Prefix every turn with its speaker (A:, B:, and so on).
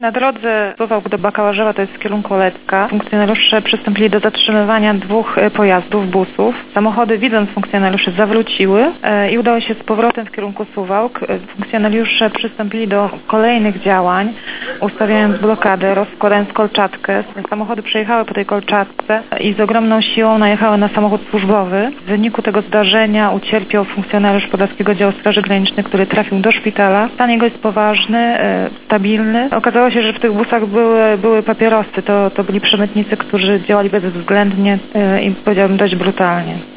A: Na drodze Suwałk do Bakałarzewa, to jest w kierunku Olecka, funkcjonariusze przystąpili do zatrzymywania dwóch pojazdów, busów. Samochody, widząc funkcjonariuszy, zawróciły i udały się z powrotem w kierunku Suwałk. Funkcjonariusze przystąpili do kolejnych działań, ustawiając blokadę, rozkładając kolczatkę. Samochody przejechały po tej kolczatce i z ogromną siłą najechały na samochód służbowy. W wyniku tego zdarzenia ucierpiał funkcjonariusz Podlaskiego Działu Straży Granicznej, który trafił do szpitala. Stan jego jest poważny, stabilny. Okazało się, że w tych busach były papierosy. To byli przemytnicy, którzy działali bezwzględnie i powiedziałabym dość brutalnie.